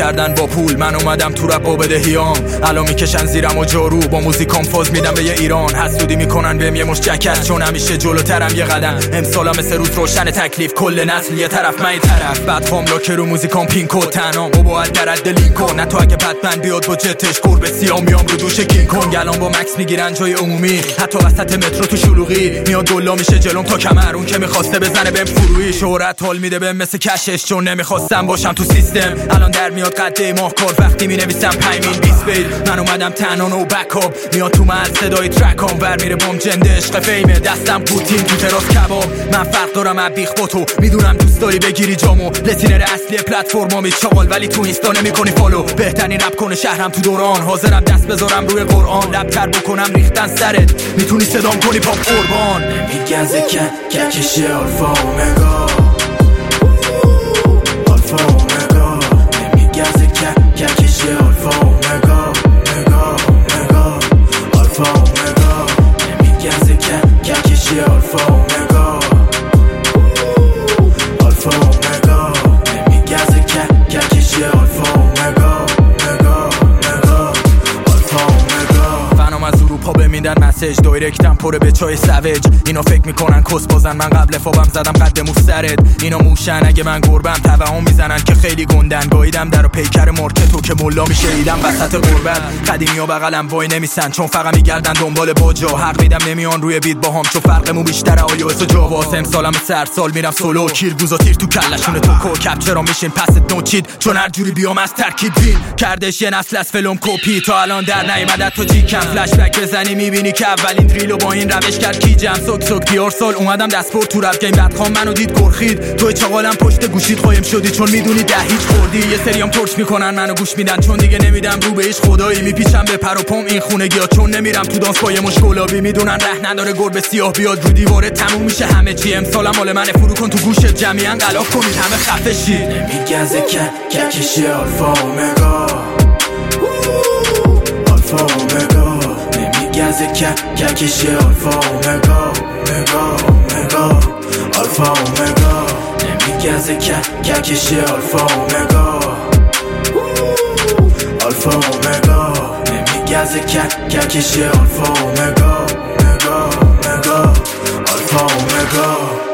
کردن با پول، من اومدم تو رپ و بدهیام. الان میکشن زیرم و جارو، با موزیکام فاز میدم به یه ایران. حسودی میکنن بهم یه مش جکت، چون همیشه جلوترم یه قدم. امسالا مثل روز روشن تکلیف، کل نسل یه طرف من یه طرف. بعد فاملا که رو موزیکام پینکو تنام و باید درد لینکو. نه تو اگه بتمن بیاد با جتش گربه سیاه میام رو دوش کینگ کنگ. الان با مکس میگیرن جای عمومی، حتی وسط مترو تو شلوغی. میاد دلا میشه جلوم تا کمر، اون که میخواسته بزنه بهم فرویی. شهرت حال میده بهم مثل کشش، چون نمیخواستم باشم تو سیستم. الان در میاد قده ماه کار وقتی مینویسم 5 میل 20 بیت. من اومدم تنها و بکاپ، میاد تو من صدای ترکام. ور میره بام جنده عشق فیمه، دستم پوتین تو تراس کباب. من فرق دارم از بیخ با تو، میدونم دوست داری بگیری جامو. لسینر اصلی پلتفرمامی چاقال، ولی تو اینستا نمیکنی فالو. بهترین رپ کنه شهرم تو دوران، حاضرم دست بذارم روی قرآن. لبتر بکنم ریختن سرت، میتونی صدام کنی پاپ قربان. نمیگزه ککشه آلفا اومگا، آلفا اومگا. نمیگزه ککشه آلفا اومگا، مگا مگا آلفا اومگا. نمیگزه ککشه آلفا اومگا، آلفا اومگا. نمیگزه ککشه آلفا اومگا، مگا مگا آلفا اومگا. فنام از اروپا بمیدن مسیج، دایرکتم پره به چای سوج. اینا فکر میکنن کس بازن، من قبل فابم زدم قد مو سرت. اینا موشن اگه من گربم، توهم میزنن که خیلی گندن. گاییدم در و پیکر مارکتو که ملا میشه ایدم وسط غربت. قدیمی ها بغلم وای نمیسن، چون فقط میگردن دنبال باجا. حق میدم نمیان روی بیت باهام، چون فرقمون بیشتره iOS و جاواس. امسالم سال میرم سولو، کیرگوز و تیر تو کلشونه تو کوکب. چرا میشین پست نوچید، چون هر جوری بیام از ترکیب بین کردش یه نسل از فلم کپی. تا الان در نیومد تو جیکم، فلش بک بزنی میبینی که اولین دریلو با این روش کرد کی جم. سوک دیار سال اومدم دستپورت تو رپ گیم، بعد خام منو دید گرخید. توی چاقالم پشت گوشید قایم شدی، چون میدونی ده هیچ خوردی. یه سریام تورچ میکنن منو گوش میدن، چون دیگه نمیدم رو به هیچ خدایی. میپیچم به پر و پم این خونگی‌ها، چون نمیرم تو دانس با یه مش گلابی. میدونن ره نداره گربه سیاه بیاد رو دیواره تموم میشه همه چی. امسالم مال منه، فرو کن تو گوشت جمعی انقلاب کنید همه خفه شید. نمیگزه ککشه آلفا اومگا، آلفا اومگا. نمیگزه ککشه آلفا اومگا، مگا مگا آلفا اومگا. نمیگزه ککشه آلفا اومگا، آلفا اومگا. نمیگزه ککشه آلفا اومگا، مگا مگا آلفا اومگا.